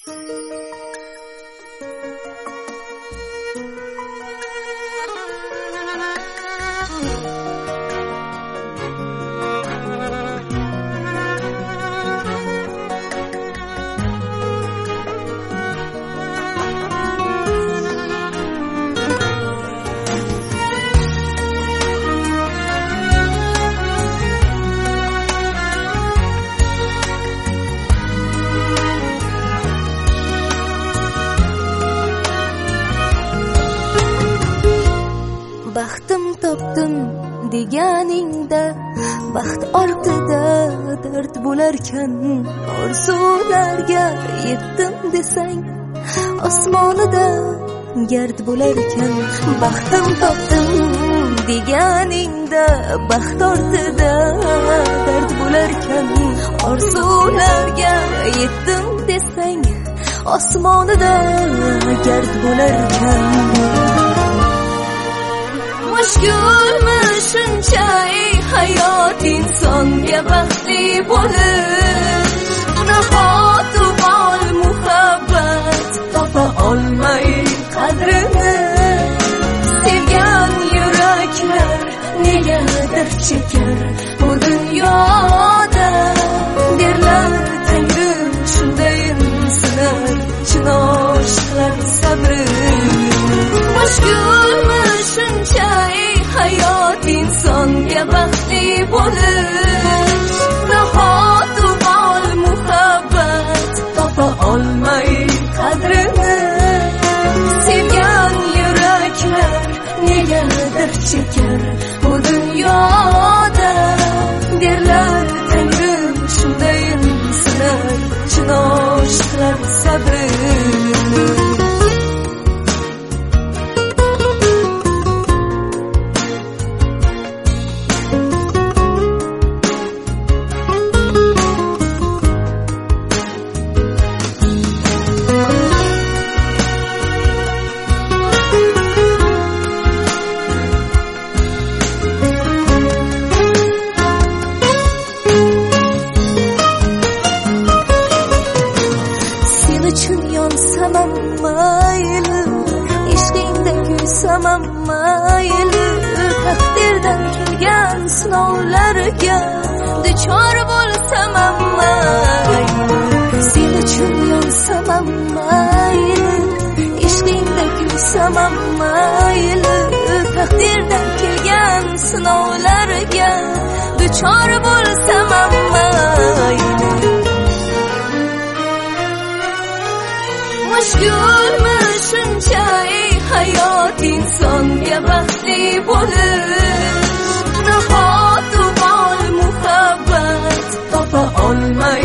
Baxtim topdim deganingda, baxt ortida dard bo'larkan, orzularga yetdim desang, osmonida gard bo'larkan. Baxtim topdim deganingda, baxt ortida dard bo'larkan, orzularga yetdim desang, osmonida gard bo'larkan. Mushkulmi shunchaki hayot insonga baxtli bo'lish, nahotu bol muhabbat topa olmay qadrini, sevgan yuraklar negadir chekar bu dunyoda, derlar Tangrim shundayin sinar chin oshiqlar sabri. Mushkulmi shunchaki hayot insonga baxtli bo'lish, nahotu bol muhabbat topa olmay qadrini, sevgan yuraklar negadir chekar bu dunyoda, derlar Tangrim shundayin sinar chin oshiqlar sabri. Mayli, ishqingda kuysamam mayli, taqdirdan kelgan sinovlarga duchor bo'lsam mayli, sen uchun yonsam mayli, ishqingda kuysamam mayli, taqdirdan kelgan sinovlarga duchor bo'lsam mayli. Mushkulmi shunchaki hayot insonga baxtli bo'lish, nahotu bol muhabbat topa olmay